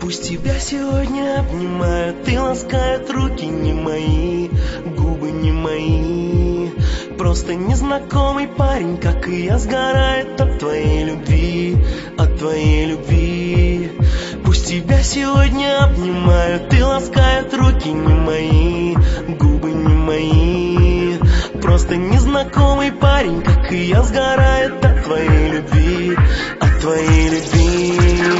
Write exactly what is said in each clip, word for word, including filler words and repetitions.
Пусть тебя сегодня обнимают и ласкают руки не мои, губы не мои. Просто незнакомый парень, как и я, сгорает от твоей любви, от твоей любви. Пусть тебя сегодня обнимают и ласкают руки не мои, губы не мои. Просто незнакомый парень, как и я, сгорает от твоей любви, от твоей любви.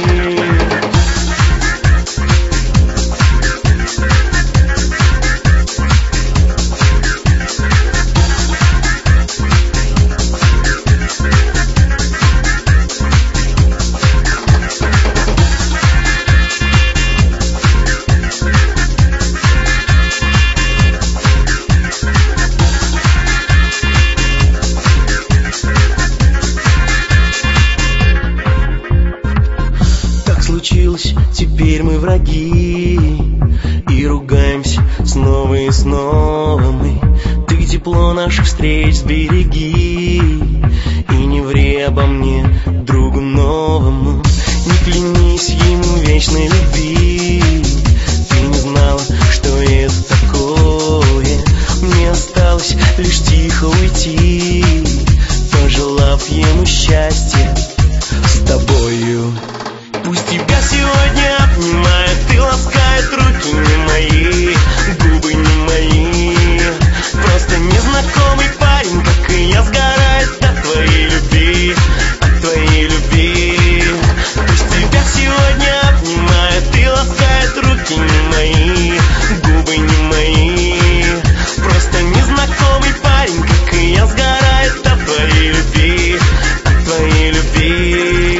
Теперь мы враги и ругаемся снова и снова мы. Ты тепло наших встреч сбереги и не ври обо мне другу новому. Не клянись ему вечной любви. Ты не знала, что это такое. Мне осталось лишь тихо уйти, пожелав ему счастья с тобою. Пусть тебя сегодня обнимают и ласкают руки не мои, губы не мои. Просто незнакомый парень, как и я, сгорает от твоей любви, от твоей любви. Пусть тебя сегодня обнимают и ласкают руки не мои, губы не мои. Просто незнакомый парень, как и я, сгорает от твоей любви, от твоей любви.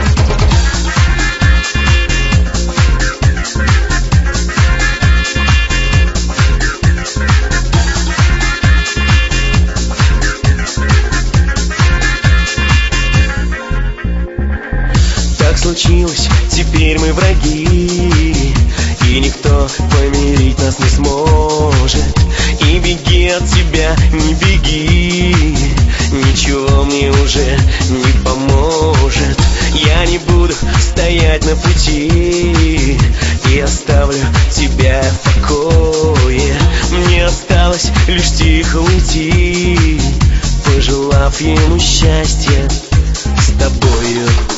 Случилось, теперь мы враги, и никто помирить нас не сможет. И беги от тебя, не беги, ничего мне уже не поможет. Я не буду стоять на пути и оставлю тебя в покое. Мне осталось лишь тихо уйти, пожелав ему счастья с тобою.